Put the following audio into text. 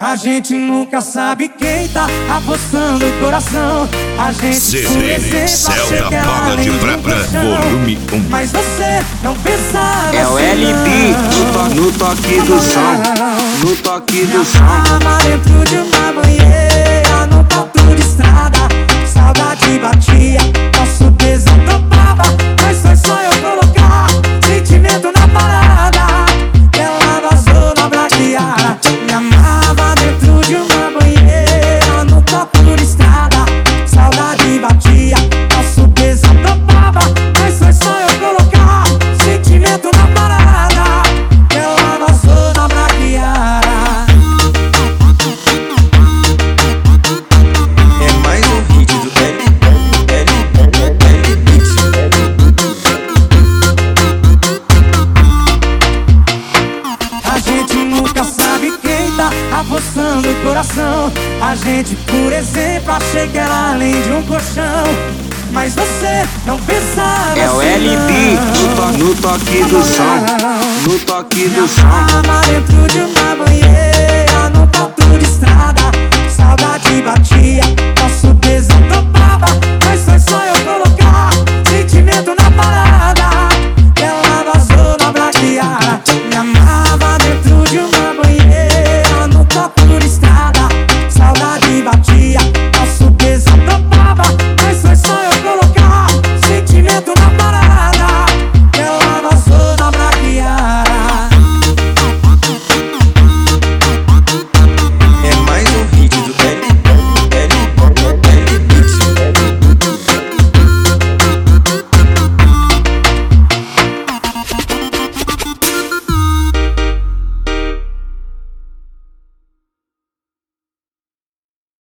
A gente nunca sabe quem tá apostando o coração. A gente, por exemplo, achei que era além de um colchão. Mas você não pensava. É o LB no toque do som. No toque do som. Tava dentro de uma banheira, no papo de estrada. Saudade batia, nosso tesão topava. Mas foi só eu colocar sentimento na parada. Ela vazou na braquiara. Me amava dentro de uma banheira, no papo de estrada. Saudade batia, nosso tesão topava. Mas foi só eu colocar sentimento na parada. Ela vazou na braquiara. É mais um hit do A gente nunca sabe quem tá apostando o coração. A gente, por exemplo, achei que era além de um colchão. Mas você não pensava. É o assim, LB não. no toque do som. No toque do som. Tava dentro de uma banheira,